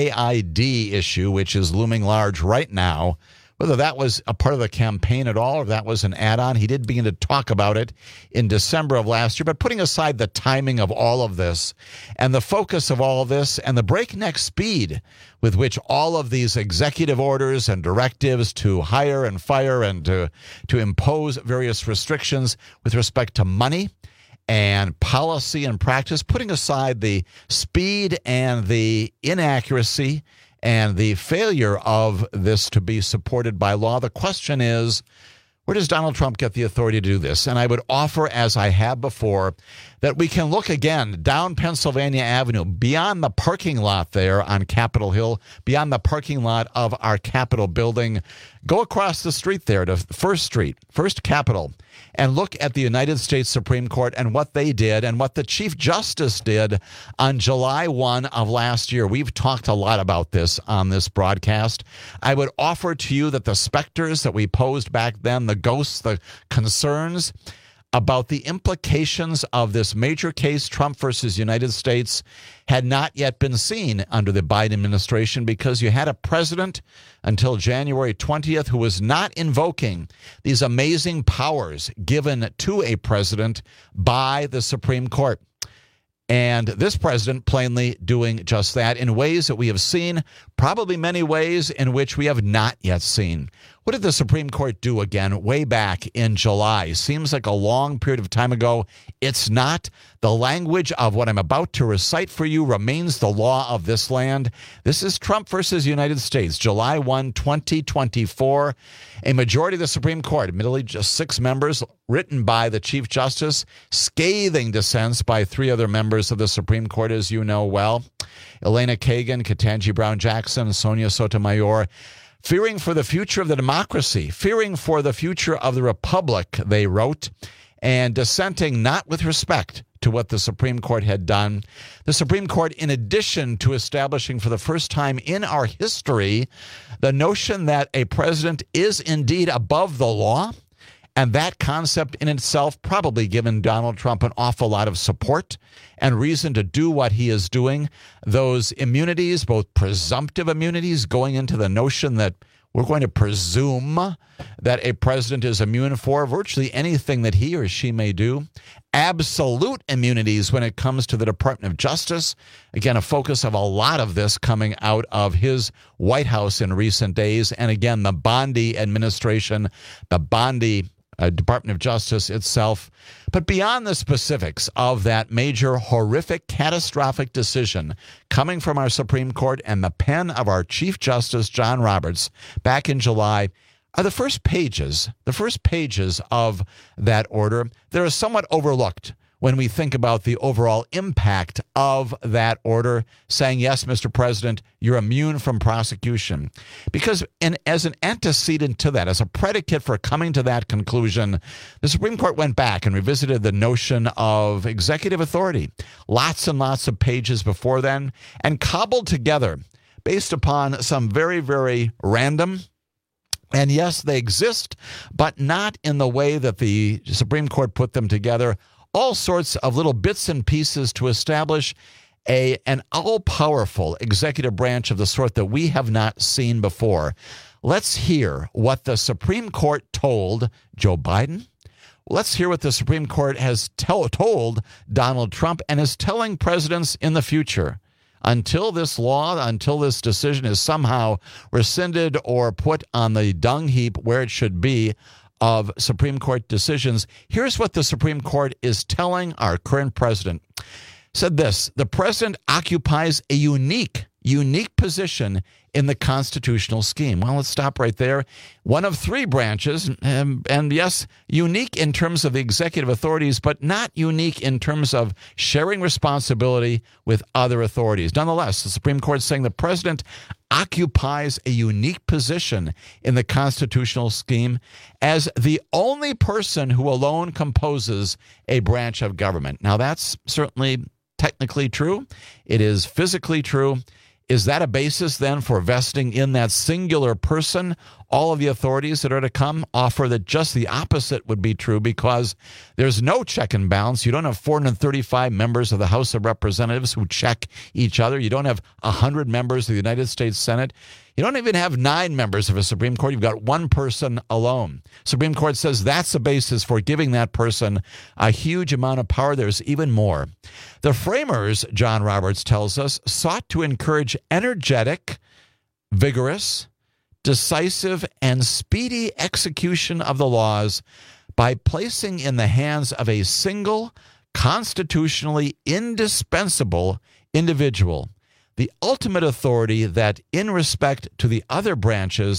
USAID issue, which is looming large right now, whether that was a part of the campaign at all or that was an add-on. He did begin to talk about it in December of last year. But putting aside the timing of all of this and the focus of all of this and the breakneck speed with which all of these executive orders and directives to hire and fire and to impose various restrictions with respect to money and policy and practice, putting aside the speed and the inaccuracy and the failure of this to be supported by law, the question is, Where does Donald Trump get the authority to do this? And I would offer, as I have before, that we can look again down Pennsylvania Avenue, beyond the parking lot there on Capitol Hill, beyond the parking lot of our Capitol building. Go across the street there to First Street, First Capitol, and look at the United States Supreme Court and what they did and what the Chief Justice did on July 1 of last year. We've talked a lot about this on this broadcast. I would offer to you that the specters that we posed back then, the ghosts, the concerns about the implications of this major case, Trump versus United States, had not yet been seen under the Biden administration, because you had a president until January 20th who was not invoking these amazing powers given to a president by the Supreme Court. And this president plainly doing just that in ways that we have seen, probably many ways in which we have not yet seen. What did the Supreme Court do again way back in July? Seems like a long period of time ago. It's not. The language of what I'm about to recite for you remains the law of this land. This is Trump versus United States, July 1, 2024. A majority of the Supreme Court, admittedly just 6 members, written by the Chief Justice, scathing dissents by 3 other members of the Supreme Court, as you know well. Elena Kagan, Ketanji Brown Jackson, Sonia Sotomayor, fearing for the future of the democracy, fearing for the future of the republic, they wrote, and dissenting not with respect to what the Supreme Court had done. The Supreme Court, in addition to establishing for the first time in our history the notion that a president is indeed above the law, and that concept in itself probably given Donald Trump an awful lot of support and reason to do what he is doing. Those immunities, both presumptive immunities, going into the notion that we're going to presume that a president is immune for virtually anything that he or she may do. Absolute immunities when it comes to the Department of Justice. Again, a focus of a lot of this coming out of his White House in recent days. And again, the Bondi administration, the Bondi Department of Justice itself. But beyond the specifics of that major, horrific, catastrophic decision coming from our Supreme Court and the pen of our Chief Justice, John Roberts, back in July, are the first pages of that order. They're somewhat overlooked when we think about the overall impact of that order, saying, yes, Mr. President, you're immune from prosecution. Because as an antecedent to that, as a predicate for coming to that conclusion, the Supreme Court went back and revisited the notion of executive authority, lots and lots of pages before then, and cobbled together, based upon some very, very random, and yes, they exist, but not in the way that the Supreme Court put them together, all sorts of little bits and pieces to establish an all-powerful executive branch of the sort that we have not seen before. Let's hear what the Supreme Court told Joe Biden. Let's hear what the Supreme Court has told Donald Trump and is telling presidents in the future. Until this law, until this decision is somehow rescinded or put on the dung heap where it should be of Supreme Court decisions, here's what the Supreme Court is telling our current president. Said this: the president occupies a unique position in the constitutional scheme. Well, let's stop right there. One of 3 branches, and yes, unique in terms of the executive authorities, but not unique in terms of sharing responsibility with other authorities. Nonetheless, the Supreme Court is saying the president occupies a unique position in the constitutional scheme as the only person who alone composes a branch of government. Now, that's certainly technically true. It is physically true. Is that a basis then for vesting in that singular person all of the authorities that are to come? Offer that just the opposite would be true, because there's no check and balance. You don't have 435 members of the House of Representatives who check each other. You don't have 100 members of the United States Senate. You don't even have 9 members of a Supreme Court. You've got 1 person alone. Supreme Court says that's the basis for giving that person a huge amount of power. There's even more. The framers, John Roberts tells us, sought to encourage energetic, vigorous, decisive, and speedy execution of the laws by placing in the hands of a single, constitutionally indispensable individual the ultimate authority that, in respect to the other branches,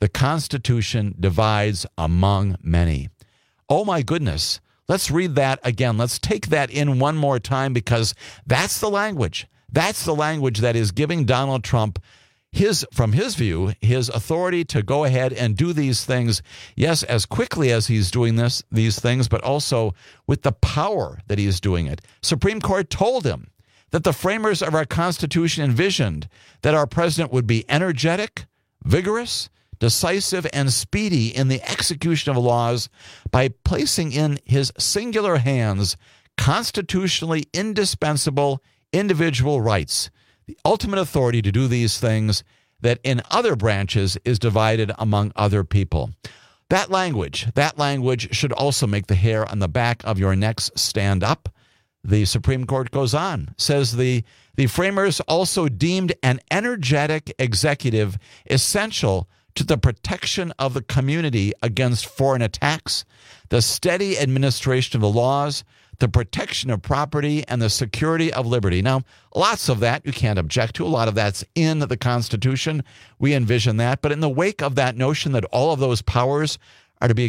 The Constitution divides among many. Oh my goodness. Let's read that again. Let's take that in one more time, because that's the language. That's the language that is giving Donald Trump from his view, his authority to go ahead and do these things, yes, as quickly as he's doing these things, but also with the power that he is doing it. Supreme Court told him that the framers of our Constitution envisioned that our president would be energetic, vigorous, decisive, and speedy in the execution of laws by placing in his singular hands constitutionally indispensable individual rights, the ultimate authority to do these things that in other branches is divided among other people. That language should also make the hair on the back of your necks stand up. The Supreme Court goes on, says the framers also deemed an energetic executive essential to the protection of the community against foreign attacks, the steady administration of the laws, the protection of property, and the security of liberty. Now, lots of that you can't object to. A lot of that's in the Constitution. We envision that. But in the wake of that notion that all of those powers are to be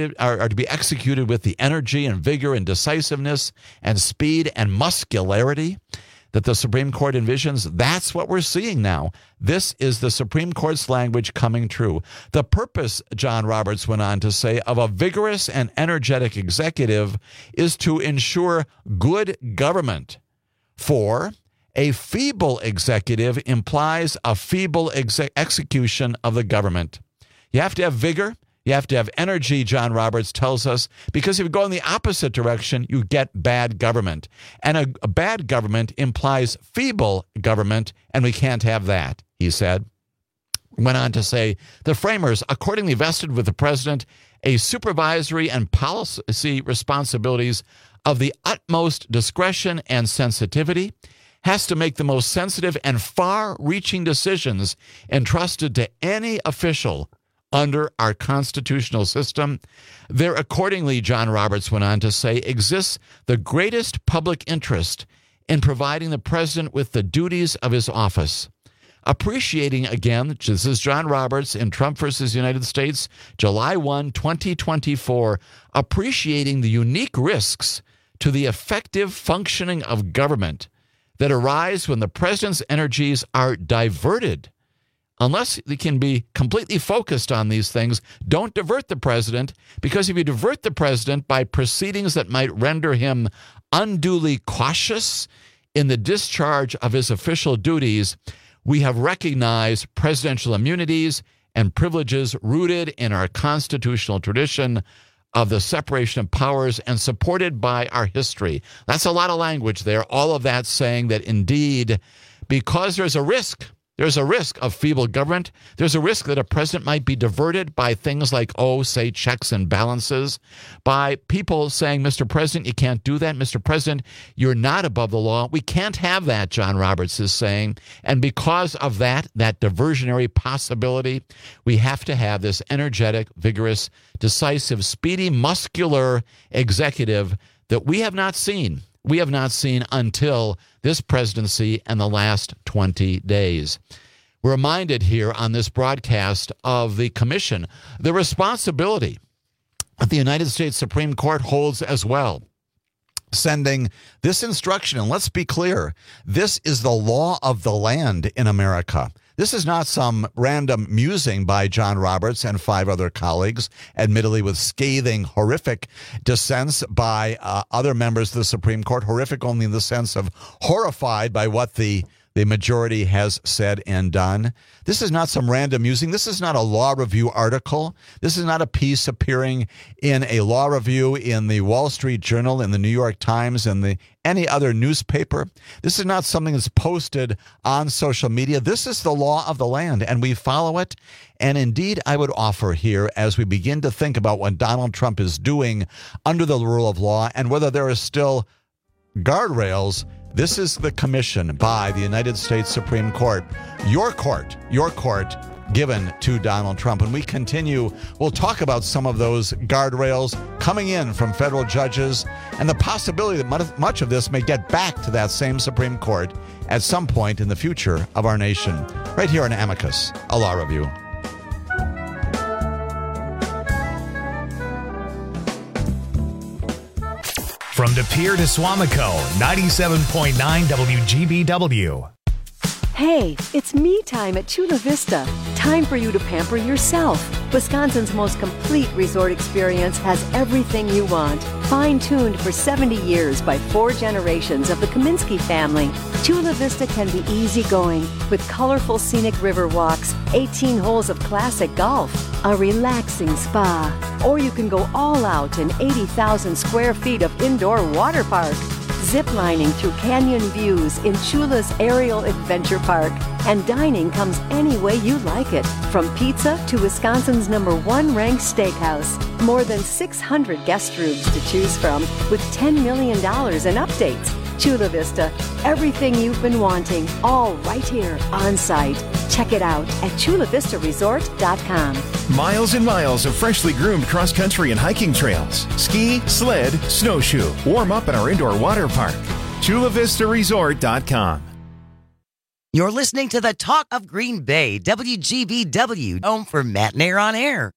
executed with the energy and vigor and decisiveness and speed and muscularity that the Supreme Court envisions, that's what we're seeing now. This is the Supreme Court's language coming true. The purpose, John Roberts went on to say, of a vigorous and energetic executive is to ensure good government. For a feeble executive implies a feeble execution of the government. You have to have vigor. You have to have energy, John Roberts tells us, because if you go in the opposite direction, you get bad government. And a bad government implies feeble government, and we can't have that, he said. Went on to say, the framers accordingly vested with the president a supervisory and policy responsibilities of the utmost discretion and sensitivity, has to make the most sensitive and far-reaching decisions entrusted to any official under our constitutional system. There accordingly, John Roberts went on to say, exists the greatest public interest in providing the president with the duties of his office. Appreciating, again, this is John Roberts in Trump versus United States, July 1, 2024, appreciating the unique risks to the effective functioning of government that arise when the president's energies are diverted. Unless they can be completely focused on these things, don't divert the president, because if you divert the president by proceedings that might render him unduly cautious in the discharge of his official duties, we have recognized presidential immunities and privileges rooted in our constitutional tradition of the separation of powers and supported by our history. That's a lot of language there. All of that saying that indeed, because there's a risk of feeble government. There's a risk that a president might be diverted by things like, say, checks and balances, by people saying, Mr. President, you can't do that. Mr. President, you're not above the law. We can't have that, John Roberts is saying. And because of that diversionary possibility, we have to have this energetic, vigorous, decisive, speedy, muscular executive that we have not seen. We have not seen until this presidency and the last 20 days. We're reminded here on this broadcast of the commission, the responsibility that the United States Supreme Court holds as well, sending this instruction. And let's be clear, this is the law of the land in America. This is not some random musing by John Roberts and 5 other colleagues, admittedly with scathing, horrific dissents by other members of the Supreme Court, horrific only in the sense of horrified by what the majority has said and done. This is not some random musing. This is not a law review article. This is not a piece appearing in a law review in the Wall Street Journal, in the New York Times, and any other newspaper. This is not something that's posted on social media. This is the law of the land, and we follow it. And indeed, I would offer here, as we begin to think about what Donald Trump is doing under the rule of law and whether there are still guardrails, this is the commission by the United States Supreme Court, your court, given to Donald Trump. And we continue, we'll talk about some of those guardrails coming in from federal judges and the possibility that much of this may get back to that same Supreme Court at some point in the future of our nation. Right here on Amicus, a law review. From De Pere to Swamico, 97.9 WGBW. Hey, it's me time at Chula Vista. Time for you to pamper yourself. Wisconsin's most complete resort experience has everything you want. Fine-tuned for 70 years by 4 generations of the Kaminsky family, Chula Vista can be easygoing with colorful scenic river walks, 18 holes of classic golf, a relaxing spa, or you can go all out in 80,000 square feet of indoor water park. Ziplining through canyon views in Chula's Aerial Adventure Park. And dining comes any way you like it, from pizza to Wisconsin's #1 ranked steakhouse. More than 600 guest rooms to choose from, with $10 million in updates. Chula Vista, everything you've been wanting, all right here on site. Check it out at chulavistaresort.com. Miles and miles of freshly groomed cross-country and hiking trails. Ski, sled, snowshoe. Warm up at our indoor water park. chulavistaresort.com. You're listening to the Talk of Green Bay, WGBW, home for Matt Nair on Air.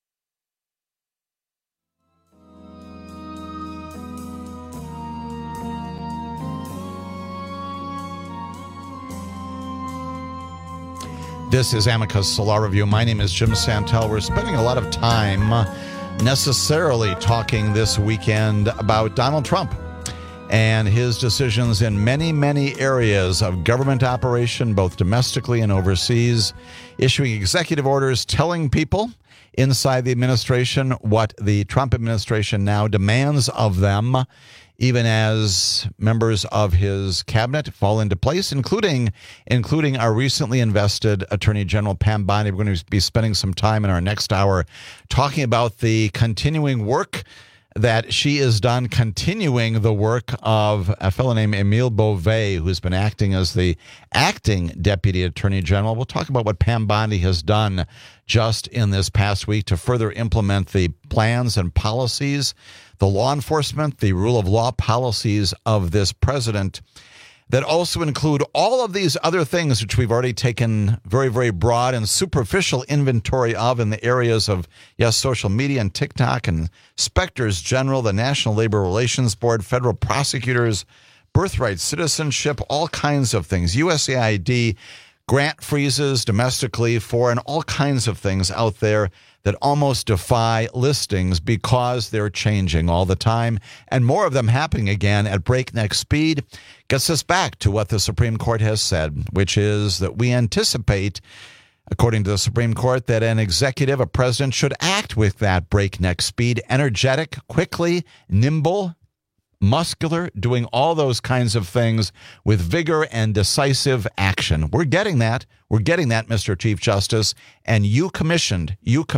This is Amicus Solar Review. My name is Jim Santel. We're spending a lot of time necessarily talking this weekend about Donald Trump and his decisions in many, many areas of government operation, both domestically and overseas, issuing executive orders telling people inside the administration what the Trump administration now demands of them, even as members of his cabinet fall into place, including our recently invested Attorney General Pam Bondi. We're going to be spending some time in our next hour talking about the continuing work that she has done, continuing the work of a fellow named Emile Beauvais, who's been acting as the acting Deputy Attorney General. We'll talk about what Pam Bondi has done just in this past week to further implement the plans and policies, the law enforcement, the rule of law policies of this president that also include all of these other things which we've already taken very, very broad and superficial inventory of in the areas of, yes, social media and TikTok and inspectors general, the National Labor Relations Board, federal prosecutors, birthright citizenship, all kinds of things, USAID, grant freezes domestically, foreign, all kinds of things out there that almost defy listings because they're changing all the time, and more of them happening again at breakneck speed. Gets us back to what the Supreme Court has said, which is that we anticipate, according to the Supreme Court, that an executive, a president, should act with that breakneck speed, energetic, quickly, nimble, muscular, doing all those kinds of things with vigor and decisive action. We're getting that. We're getting that, Mr. Chief Justice, and you commissioned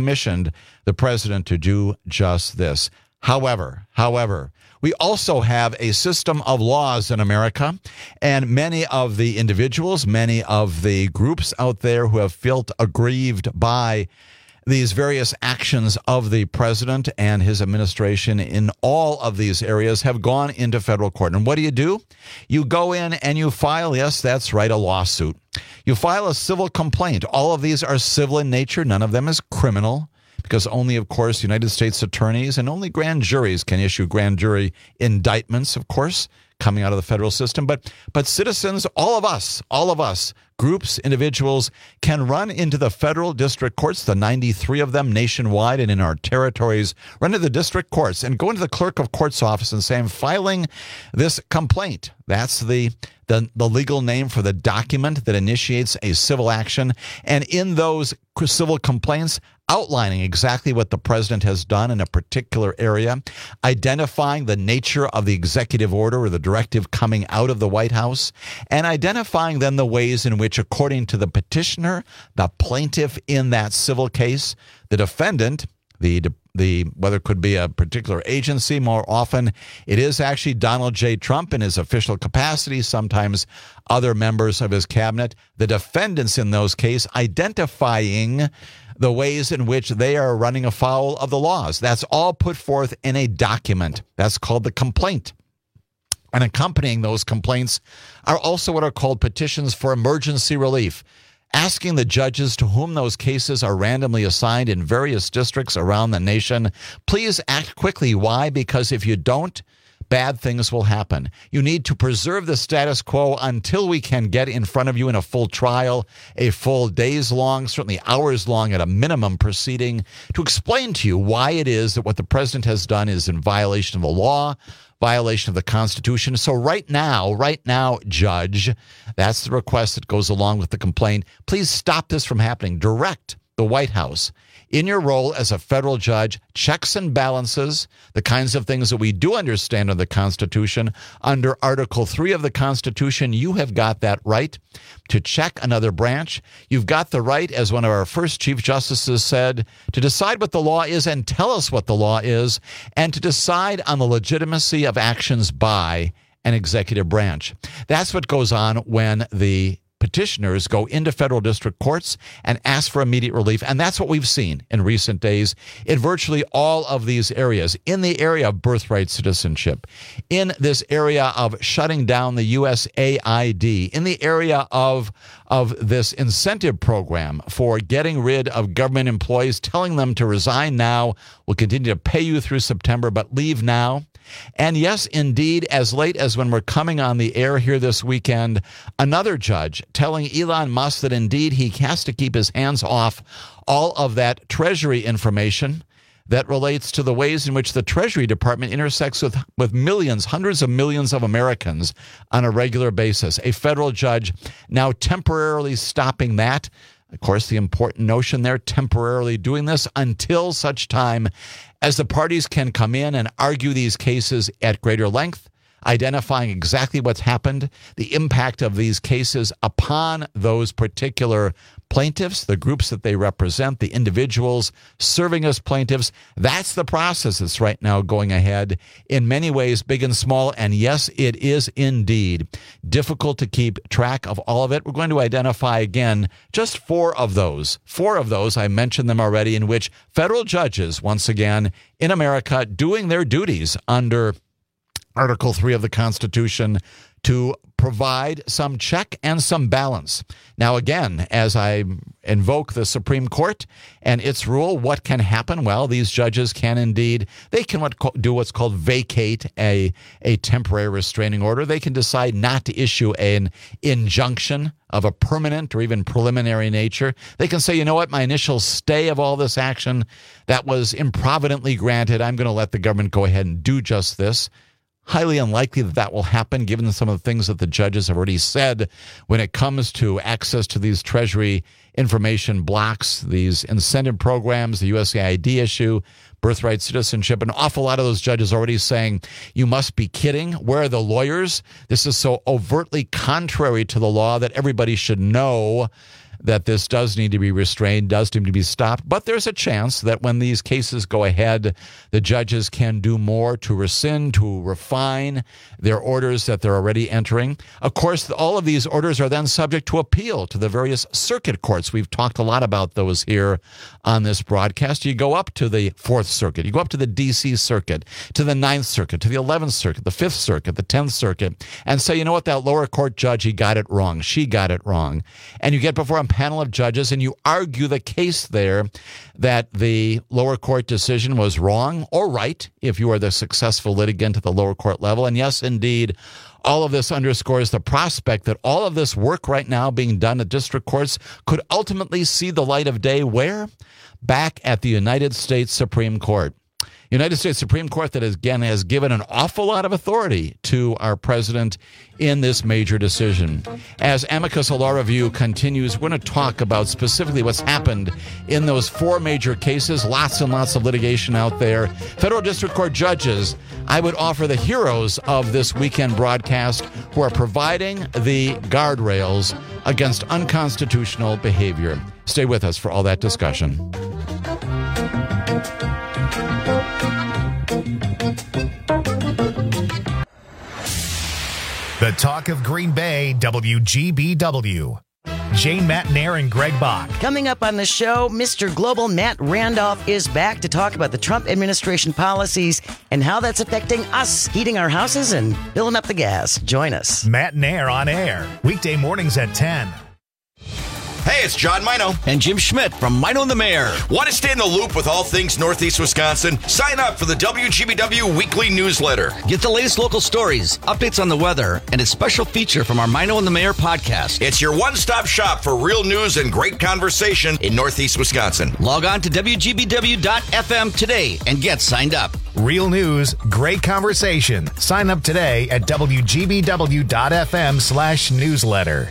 the president to do just this. However, we also have a system of laws in America, and many of the individuals, many of the groups out there who have felt aggrieved by these various actions of the president and his administration in all of these areas have gone into federal court. And what do? You go in and you file, yes, that's right, a lawsuit. You file a civil complaint. All of these are civil in nature. None of them is criminal, because only, of course, United States attorneys and only grand juries can issue grand jury indictments, of course, coming out of the federal system. But citizens, all of us, groups, individuals, can run into the federal district courts, the 93 of them nationwide and in our territories, run to the district courts and go into the clerk of court's office and say, I'm filing this complaint. That's the legal name for the document that initiates a civil action. And in those civil complaints, outlining exactly what the president has done in a particular area, identifying the nature of the executive order or the directive coming out of the White House, and identifying then the ways in which, according to the petitioner, the plaintiff in that civil case, the defendant, whether it could be a particular agency, more often it is actually Donald J. Trump in his official capacity, sometimes other members of his cabinet, the defendants in those cases, identifying the ways in which they are running afoul of the laws. That's all put forth in a document. That's called the complaint. And accompanying those complaints are also what are called petitions for emergency relief, asking the judges to whom those cases are randomly assigned in various districts around the nation, please act quickly. Why? Because if you don't, bad things will happen. You need to preserve the status quo until we can get in front of you in a full trial, a full days long, certainly hours long at a minimum proceeding, to explain to you why it is that what the president has done is in violation of the law, violation of the Constitution. So right now, Judge, that's the request that goes along with the complaint. Please stop this from happening. Direct the White House, in your role as a federal judge, checks and balances, the kinds of things that we do understand of the Constitution. Under Article 3 of the Constitution, you have got that right to check another branch. You've got the right, as one of our first Chief Justices said, to decide what the law is and tell us what the law is, and to decide on the legitimacy of actions by an executive branch. That's what goes on when the petitioners go into federal district courts and ask for immediate relief. And that's what we've seen in recent days in virtually all of these areas. In the area of birthright citizenship, in this area of shutting down the USAID, in the area of this incentive program for getting rid of government employees, telling them to resign now, we'll continue to pay you through September, but leave now. And yes, indeed, as late as when we're coming on the air here this weekend, another judge telling Elon Musk that indeed he has to keep his hands off all of that Treasury information that relates to the ways in which the Treasury Department intersects with millions, hundreds of millions of Americans on a regular basis. A federal judge now temporarily stopping that. Of course, the important notion there, temporarily doing this until such time as the parties can come in and argue these cases at greater length, identifying exactly what's happened, the impact of these cases upon those particular plaintiffs, the groups that they represent, the individuals serving as plaintiffs. That's the process that's right now going ahead in many ways, big and small. And yes, it is indeed difficult to keep track of all of it. We're going to identify again just four of those. I mentioned them already, in which federal judges, once again, in America, doing their duties under Article 3 of the Constitution to provide some check and some balance. Now, again, as I invoke the Supreme Court and its rule, what can happen? Well, these judges can indeed, they can do what's called vacate a temporary restraining order. They can decide not to issue an injunction of a permanent or even preliminary nature. They can say, you know what, my initial stay of all this action that was improvidently granted, I'm going to let the government go ahead and do just this. Highly unlikely that will happen, given some of the things that the judges have already said when it comes to access to these Treasury information blocks, these incentive programs, the USAID issue, birthright citizenship. An awful lot of those judges already saying, you must be kidding. Where are the lawyers? This is so overtly contrary to the law that everybody should know that this does need to be restrained, does need to be stopped. But there's a chance that when these cases go ahead, the judges can do more to rescind, to refine their orders that they're already entering. Of course, all of these orders are then subject to appeal to the various circuit courts. We've talked a lot about those here on this broadcast. You go up to the 4th Circuit, you go up to the D.C. Circuit, to the 9th Circuit, to the 11th Circuit, the 5th Circuit, the 10th Circuit, and say, you know what, that lower court judge, he got it wrong, she got it wrong. And you get before a panel of judges and you argue the case there that the lower court decision was wrong or right if you are the successful litigant at the lower court level. And yes, indeed, all of this underscores the prospect that all of this work right now being done at district courts could ultimately see the light of day where? Back at the United States Supreme Court. United States Supreme Court that, again, has given an awful lot of authority to our president in this major decision. As Amicus Law Review continues, we're going to talk about specifically what's happened in those 4 major cases. Lots and lots of litigation out there. Federal District Court judges, I would offer the heroes of this weekend broadcast, who are providing the guardrails against unconstitutional behavior. Stay with us for all that discussion. The Talk of Green Bay, WGBW. Jane McNair and Greg Bach. Coming up on the show, Mr. Global Matt Randolph is back to talk about the Trump administration policies and how that's affecting us, heating our houses and filling up the gas. Join us. Matt Nair on air, weekday mornings at 10. Hey, it's John Mino. And Jim Schmidt from Mino and the Mayor. Want to stay in the loop with all things Northeast Wisconsin? Sign up for the WGBW weekly newsletter. Get the latest local stories, updates on the weather, and a special feature from our Mino and the Mayor podcast. It's your one-stop shop for real news and great conversation in Northeast Wisconsin. Log on to WGBW.FM today and get signed up. Real news, great conversation. Sign up today at WGBW.FM/newsletter.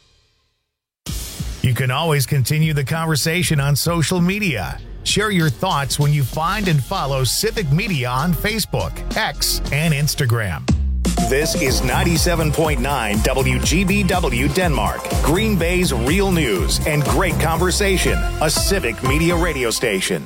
You can always continue the conversation on social media. Share your thoughts when you find and follow Civic Media on Facebook, X, and Instagram. This is 97.9 WGBW Denmark, Green Bay's real news and great conversation, a Civic Media radio station.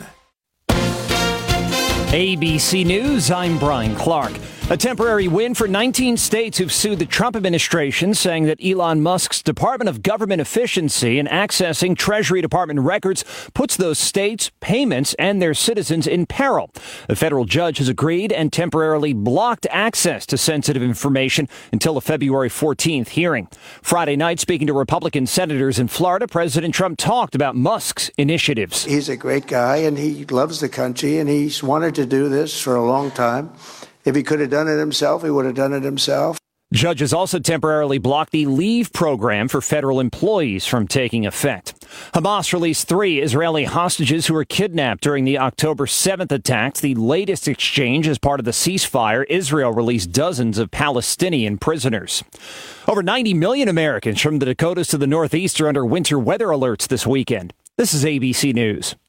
ABC News, I'm Brian Clark. A temporary win for 19 states who've sued the Trump administration, saying that Elon Musk's Department of Government Efficiency in accessing Treasury Department records puts those states, payments, and their citizens in peril. A federal judge has agreed and temporarily blocked access to sensitive information until a February 14th hearing. Friday night, speaking to Republican senators in Florida, President Trump talked about Musk's initiatives. He's a great guy, and he loves the country, and he's wanted to do this for a long time. If he could have done it himself, he would have done it himself. Judges also temporarily blocked the leave program for federal employees from taking effect. Hamas released 3 Israeli hostages who were kidnapped during the October 7th attacks. The latest exchange as part of the ceasefire. Israel released dozens of Palestinian prisoners. Over 90 million Americans from the Dakotas to the Northeast are under winter weather alerts this weekend. This is ABC News.